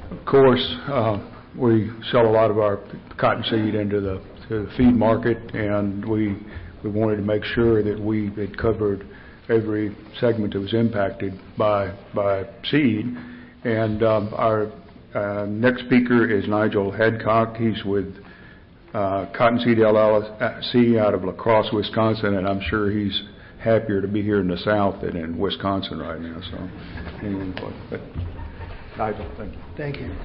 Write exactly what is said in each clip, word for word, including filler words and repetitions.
Of course, uh, we sell a lot of our cottonseed into the, to the feed market, and we we wanted to make sure that we had covered every segment that was impacted by by seed. And um, our uh, next speaker is Nigel Hedcock. He's with uh, Cottonseed L L C out of La Crosse, Wisconsin, and I'm sure he's happier to be here in the South than in Wisconsin right now. So, anyway, but Nigel, thank you. Thank you.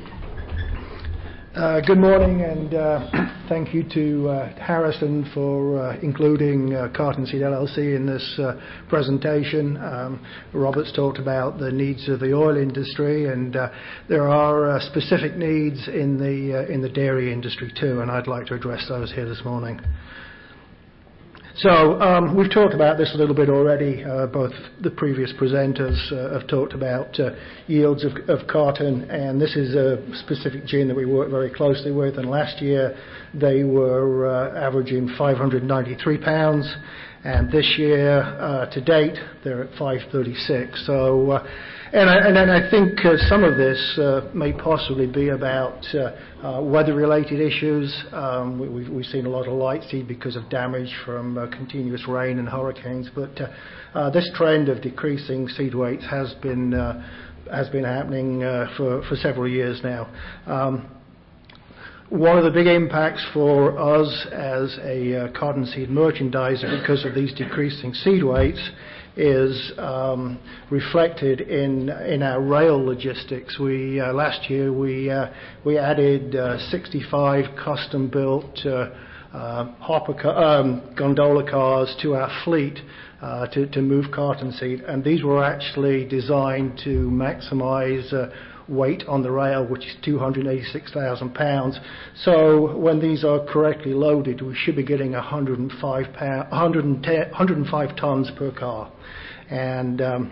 Uh, good morning, and uh, thank you to uh, Harrison for uh, including uh, Cottonseed L L C in this uh, presentation. Um, Robert's talked about the needs of the oil industry, and uh, there are uh, specific needs in the uh, in the dairy industry too, and I'd like to address those here this morning. So um, we've talked about this a little bit already. Uh, both the previous presenters uh, have talked about uh, yields of, of cotton, and this is a specific gene that we work very closely with. And last year they were uh, averaging five hundred ninety-three pounds, and this year uh, to date they're at five thirty-six. So, uh, and, I, and then I think uh, some of this uh, may possibly be about uh, uh, weather-related issues. Um, we, we've, we've seen a lot of light seed because of damage from uh, continuous rain and hurricanes, but uh, uh, this trend of decreasing seed weights has been uh, has been happening uh, for for several years now. Um, One of the big impacts for us as a uh, cottonseed merchandiser because of these decreasing seed weights is um, reflected in in our rail logistics. We uh, last year we uh, we added uh, sixty-five custom-built uh, uh, hopper ca- um, gondola cars to our fleet uh, to to move cottonseed, and these were actually designed to maximize Uh, weight on the rail, which is two hundred eighty-six thousand pounds. So when these are correctly loaded, we should be getting one hundred five, pound, one hundred ten, one hundred five tons per car. And um,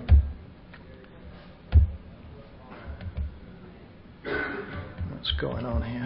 what's going on here?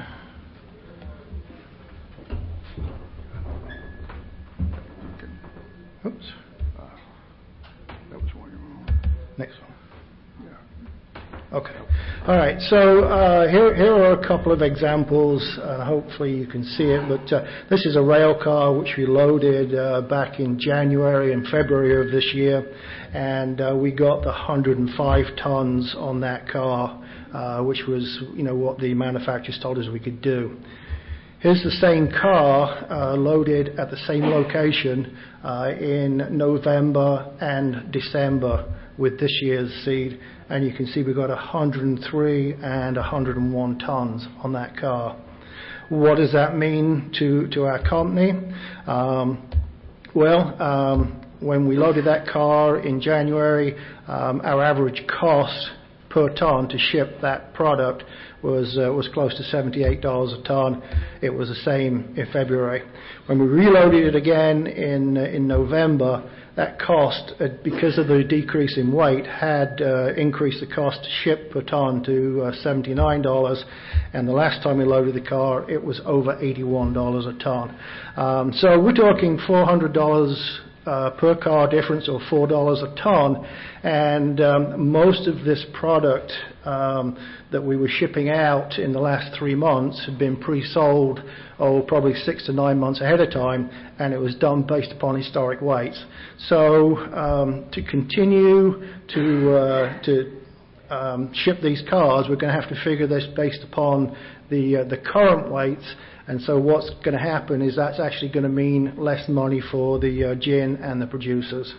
Oops. Uh, that was one you're wrong. Next one. Yeah. Okay. All right. So uh, here, here are a couple of examples, and hopefully you can see it. But uh, this is a rail car which we loaded uh, back in January and February of this year, and uh, we got the one hundred five tons on that car, uh, which was, you know, what the manufacturers told us we could do. Here's the same car uh, loaded at the same location uh, in November and December with this year's seed, and you can see we've got one hundred three and one hundred one tons on that car. What does that mean to, to our company? Um, well, um, when we loaded that car in January, um, our average cost per ton to ship that product was uh, was close to seventy-eight dollars a ton. It was the same in February. When we reloaded it again in uh, in November, that cost, uh, because of the decrease in weight, had uh, increased the cost to ship per ton to uh, seventy-nine dollars, and the last time we loaded the car, it was over eighty-one dollars a ton. Um, so we're talking four hundred dollars Uh, per car difference, or four dollars a ton, and um, most of this product um, that we were shipping out in the last three months had been pre-sold, oh, probably six to nine months ahead of time, and it was done based upon historic weights. So um, to continue to uh, to um, ship these cars, we're going to have to figure this based upon the uh, the current weights. And so what's going to happen is that's actually going to mean less money for the uh, gin and the producers.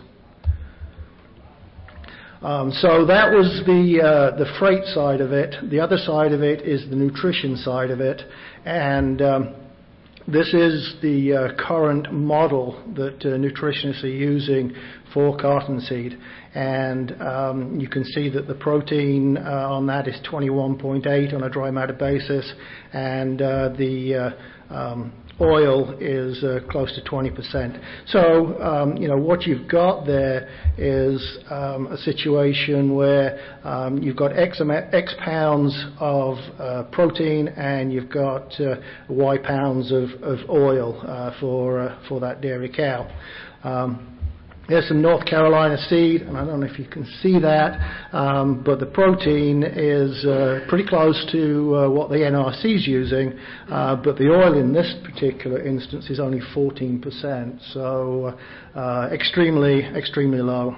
Um, so that was the uh, the freight side of it. The other side of it is the nutrition side of it, and um, this is the uh, current model that uh, nutritionists are using for cottonseed. And um, you can see that the protein uh, on that is twenty-one point eight on a dry matter basis, and uh, the uh, um, oil is uh, close to twenty percent. So, um, you know, what you've got there is um, a situation where um, you've got X, X pounds of uh, protein, and you've got uh, Y pounds of, of oil uh, for uh, for that dairy cow. Um, Here's some North Carolina seed, and I don't know if you can see that, um, but the protein is uh, pretty close to uh, what the N R C is using, uh, but the oil in this particular instance is only fourteen percent, so uh, extremely, extremely low.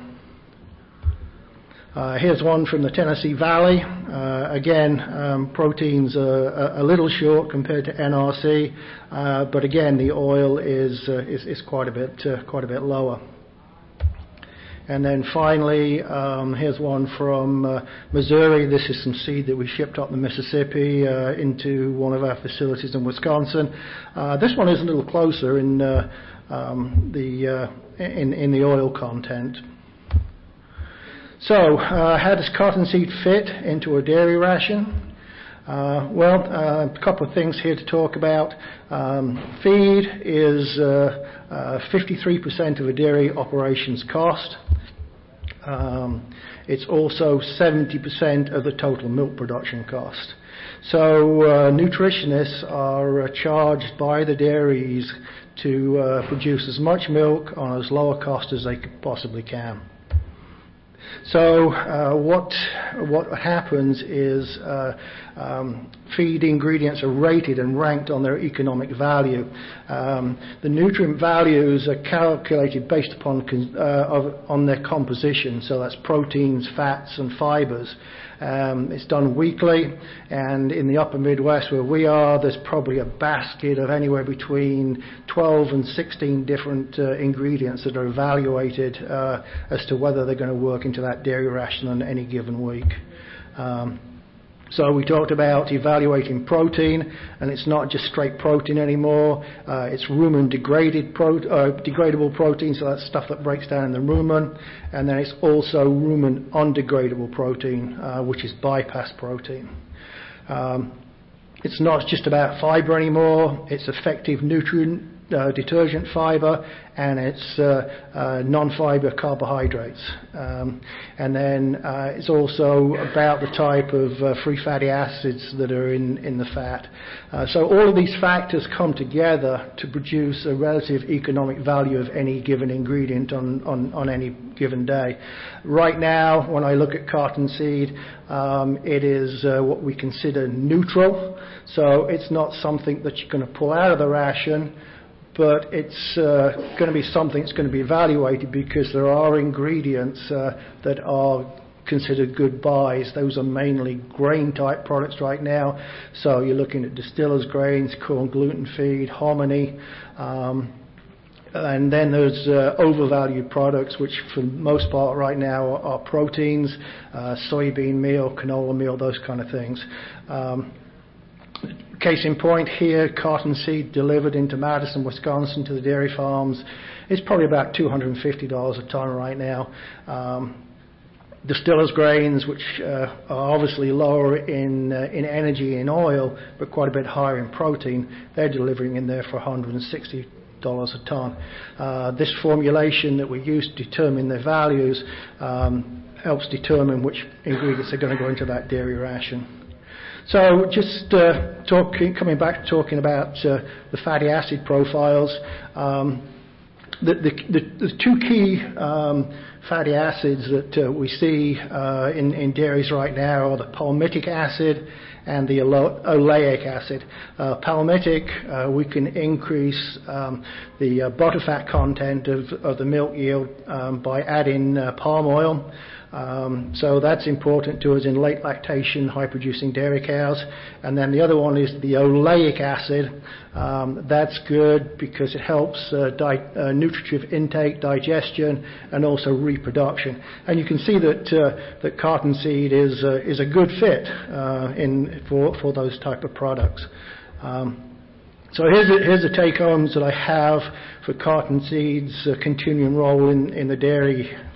Uh, here's one from the Tennessee Valley. Uh, again, um, proteins are a, a little short compared to N R C, uh, but again, the oil is uh, is, is quite a bit uh, quite a bit lower. And then finally, um, here's one from uh, Missouri. This is some seed that we shipped up the Mississippi uh, into one of our facilities in Wisconsin. Uh, this one is a little closer in uh, um, the uh, in, in the oil content. So, uh, how does cottonseed fit into a dairy ration? Uh, well, uh, a couple of things here to talk about. Um, feed is uh, uh, fifty-three percent of a dairy operation's cost. Um, it's also seventy percent of the total milk production cost. So uh, nutritionists are uh, charged by the dairies to uh, produce as much milk on as low a cost as they possibly can. So uh, what what happens is uh, um, feed ingredients are rated and ranked on their economic value. Um, the nutrient values are calculated based upon uh, of, on their composition. So that's proteins, fats, and fibers. Um, it's done weekly, and in the upper Midwest where we are, there's probably a basket of anywhere between twelve and sixteen different uh, ingredients that are evaluated uh, as to whether they're going to work into that dairy ration on any given week. Um, So we talked about evaluating protein, and it's not just straight protein anymore. Uh, it's rumen degraded pro, uh, degradable protein, so that's stuff that breaks down in the rumen. And then it's also rumen undegradable protein, uh, which is bypass protein. Um, it's not just about fiber anymore. It's effective nutrient uh, detergent fiber, and it's uh, uh, non-fiber carbohydrates. Um, and then uh, it's also about the type of uh, free fatty acids that are in, in the fat. Uh, so all of these factors come together to produce a relative economic value of any given ingredient on, on, on any given day. Right now, when I look at cottonseed, um, it is uh, what we consider neutral. So it's not something that you're going to pull out of the ration, but it's uh, going to be something that's going to be evaluated because there are ingredients uh, that are considered good buys. Those are mainly grain-type products right now. So you're looking at distillers' grains, corn gluten feed, hominy, um, and then there's uh, overvalued products, which for the most part right now are, are proteins, uh, soybean meal, canola meal, those kind of things. Um, Case in point here, cottonseed delivered into Madison, Wisconsin to the dairy farms is probably about two hundred fifty dollars a ton right now. Um, distillers grains, which uh, are obviously lower in uh, in energy and oil, but quite a bit higher in protein, they're delivering in there for one hundred sixty dollars a ton. Uh, this formulation that we use to determine their values um, helps determine which ingredients are going to go into that dairy ration. So just uh, talking, coming back to talking about uh, the fatty acid profiles, um, the, the, the, the two key um, fatty acids that uh, we see uh, in, in dairies right now are the palmitic acid and the oleic acid. Uh, palmitic, uh, we can increase um, the uh, butterfat content of, of the milk yield um, by adding uh, palm oil. Um, so that's important to us in late lactation, high-producing dairy cows. And then the other one is the oleic acid. Um, that's good because it helps uh, di- uh, nutritive intake, digestion, and also reproduction. And you can see that uh, that cottonseed is uh, is a good fit uh, in for for those type of products. Um, So here's the, here's the take-homes that I have for cottonseed's uh, continuing role in, in the dairy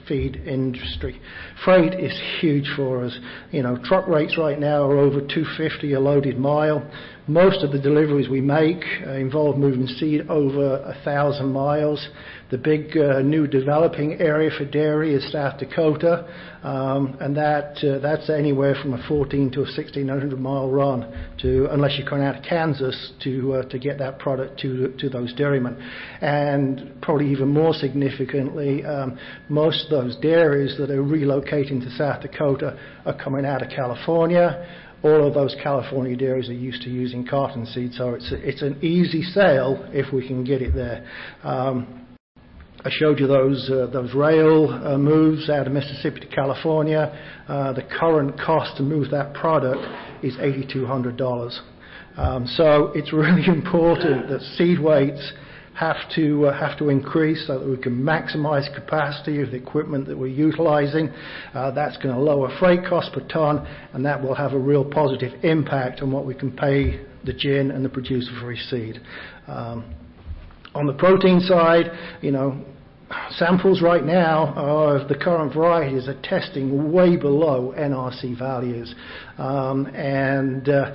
feed industry. Freight is huge for us. You know, truck rates right now are over two fifty a loaded mile. Most of the deliveries we make uh, involve moving seed over a thousand miles. The big uh, new developing area for dairy is South Dakota, um, and that uh, that's anywhere from a fourteen to a sixteen hundred mile run to, unless you're coming out of Kansas, to uh, to get that product to to those dairymen. And probably even more significantly, um, most of those dairies that are relocating to South Dakota are coming out of California. All of those California dairies are used to using cottonseed, so it's it's an easy sale if we can get it there. Um, I showed you those uh, those rail uh, moves out of Mississippi to California. Uh, the current cost to move that product is eight thousand two hundred dollars. Um, so it's really important that seed weights have to uh, have to increase so that we can maximize capacity of the equipment that we're utilizing. Uh, that's going to lower freight costs per ton, and that will have a real positive impact on what we can pay the gin and the producer for his seed. Um, on the protein side, you know, samples right now of the current varieties are testing way below N R C values, um, and uh,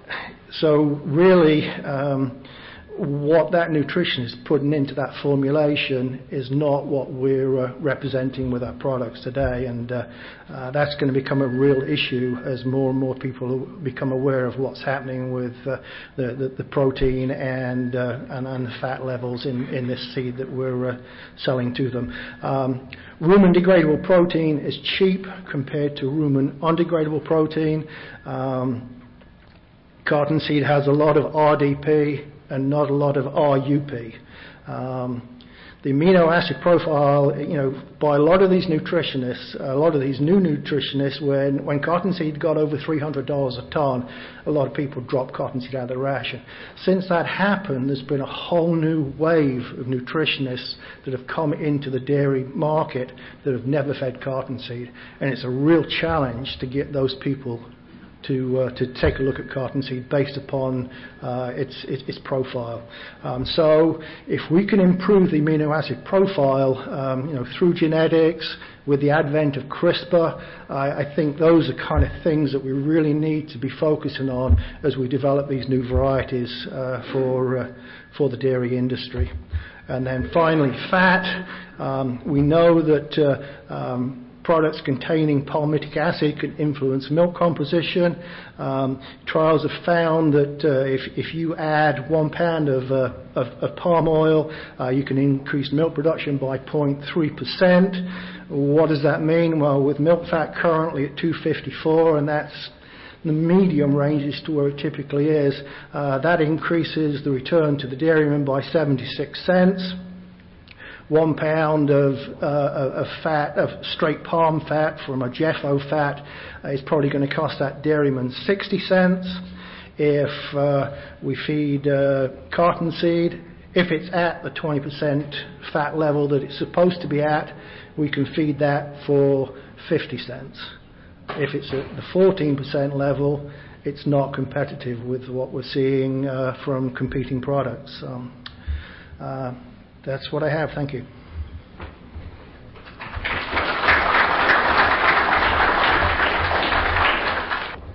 so really um, what that nutrition is putting into that formulation is not what we're uh, representing with our products today, and uh, uh, that's going to become a real issue as more and more people become aware of what's happening with uh, the, the, the protein and, uh, and and the fat levels in, in this seed that we're uh, selling to them. Um, rumen degradable protein is cheap compared to rumen undegradable protein. Um, cottonseed has a lot of R D P and not a lot of R U P. Um, the amino acid profile, you know, by a lot of these nutritionists, a lot of these new nutritionists, when, when cottonseed got over three hundred dollars a ton, a lot of people dropped cottonseed out of their ration. Since that happened, there's been a whole new wave of nutritionists that have come into the dairy market that have never fed cottonseed. And it's a real challenge to get those people to uh, to take a look at cottonseed based upon uh, its, its its profile. Um, so if we can improve the amino acid profile, um, you know, through genetics, with the advent of CRISPR, I, I think those are kind of things that we really need to be focusing on as we develop these new varieties uh, for uh, for the dairy industry. And then finally, fat. Um, we know that uh, um, products containing palmitic acid can influence milk composition. Um, trials have found that uh, if, if you add one pound of, uh, of, of palm oil, uh, you can increase milk production by zero point three percent. What does that mean? Well, with milk fat currently at two fifty-four, and that's the medium range as to where it typically is, uh, that increases the return to the dairyman by seventy-six cents. One pound of, uh, of fat, of straight palm fat from a J E F O fat uh, is probably going to cost that dairyman sixty cents. If uh, we feed uh, cottonseed, if it's at the twenty percent fat level that it's supposed to be at, we can feed that for fifty cents. If it's at the fourteen percent level, it's not competitive with what we're seeing uh, from competing products. Um, uh, That's what I have. Thank you.